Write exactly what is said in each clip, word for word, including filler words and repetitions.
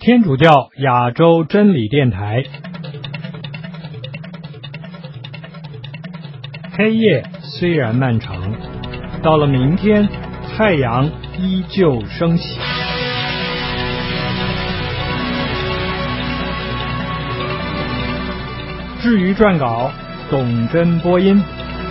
天主教亚洲真理电台，黑夜虽然漫长，到了明天，太阳依旧升起。至于撰稿，董真播音。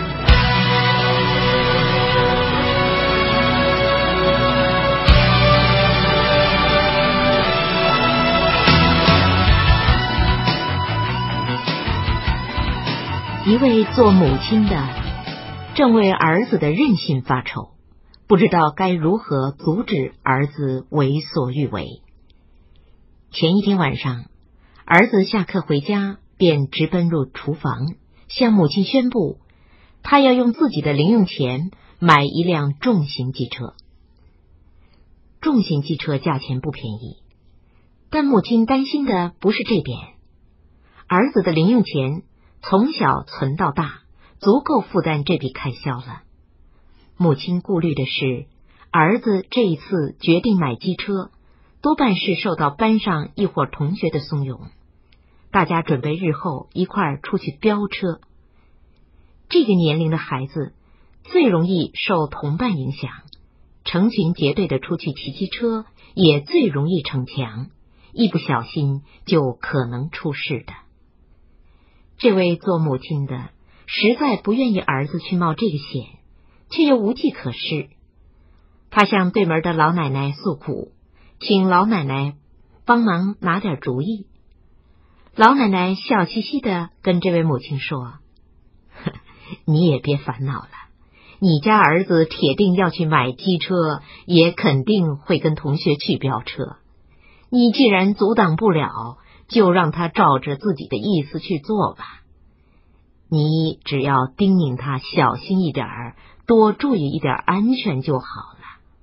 一位做母亲的正为儿子的任性发愁，不知道该如何阻止儿子为所欲为。前一天晚上，儿子下课回家便直奔入厨房，向母亲宣布他要用自己的零用钱买一辆重型机车。重型机车价钱不便宜，但母亲担心的不是这点。儿子的零用钱从小存到大，足够负担这笔开销了。母亲顾虑的是，儿子这一次决定买机车，多半是受到班上一伙同学的怂恿，大家准备日后一块儿出去飙车。这个年龄的孩子最容易受同伴影响，成群结队的出去骑机车，也最容易逞强，一不小心就可能出事的。这位做母亲的实在不愿意儿子去冒这个险，却又无计可施。他向对门的老奶奶诉苦，请老奶奶帮忙拿点主意。老奶奶笑嘻嘻地跟这位母亲说，你也别烦恼了，你家儿子铁定要去买机车，也肯定会跟同学去飙车。你既然阻挡不了，就让他照着自己的意思去做吧。你只要叮咛他小心一点儿，多注意一点安全就好了。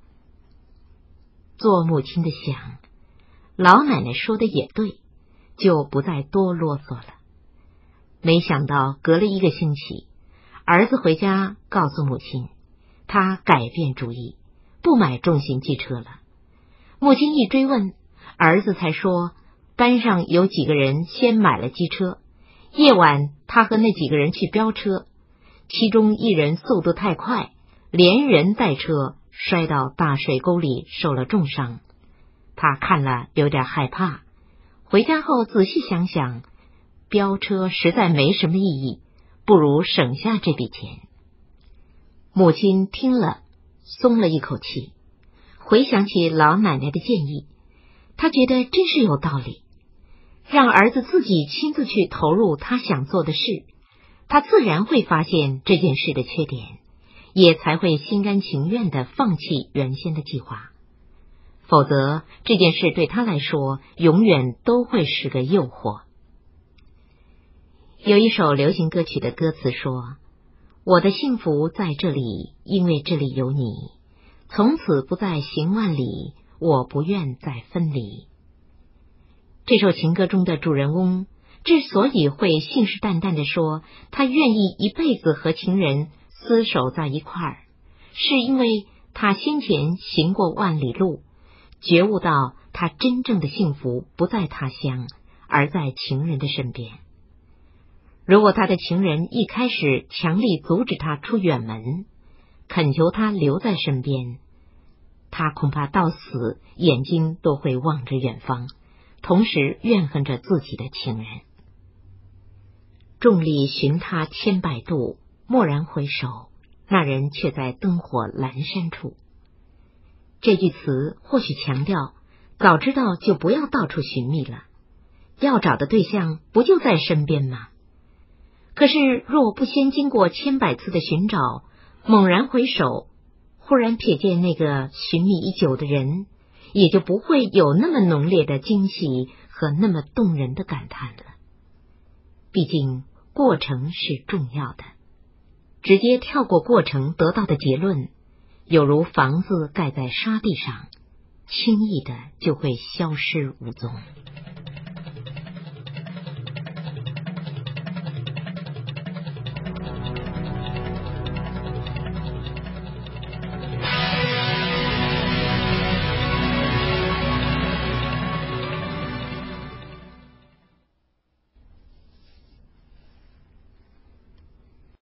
做母亲的想，老奶奶说的也对，就不再多啰嗦了。没想到隔了一个星期，儿子回家告诉母亲，他改变主意，不买重型机车了。母亲一追问，儿子才说班上有几个人先买了机车，夜晚他和那几个人去飙车，其中一人速度太快，连人带车摔到大水沟里受了重伤。他看了有点害怕，回家后仔细想想，飙车实在没什么意义，不如省下这笔钱。母亲听了松了一口气，回想起老奶奶的建议，她觉得真是有道理，让儿子自己亲自去投入他想做的事，他自然会发现这件事的缺点，也才会心甘情愿地放弃原先的计划。否则这件事对他来说永远都会是个诱惑。有一首流行歌曲的歌词说，我的幸福在这里，因为这里有你，从此不再行万里，我不愿再分离。这首情歌中的主人翁之所以会信誓旦旦地说他愿意一辈子和情人厮守在一块儿，是因为他先前行过万里路，觉悟到他真正的幸福不在他乡，而在情人的身边。如果他的情人一开始强力阻止他出远门，恳求他留在身边，他恐怕到死眼睛都会望着远方，同时怨恨着自己的情人。众里寻他千百度，蓦然回首，那人却在灯火阑珊处。这句词或许强调，早知道就不要到处寻觅了，要找的对象不就在身边吗？可是若不先经过千百次的寻找，猛然回首，忽然瞥见那个寻觅已久的人，也就不会有那么浓烈的惊喜和那么动人的感叹了。毕竟过程是重要的，直接跳过过程得到的结论，有如房子盖在沙地上，轻易的就会消失无踪。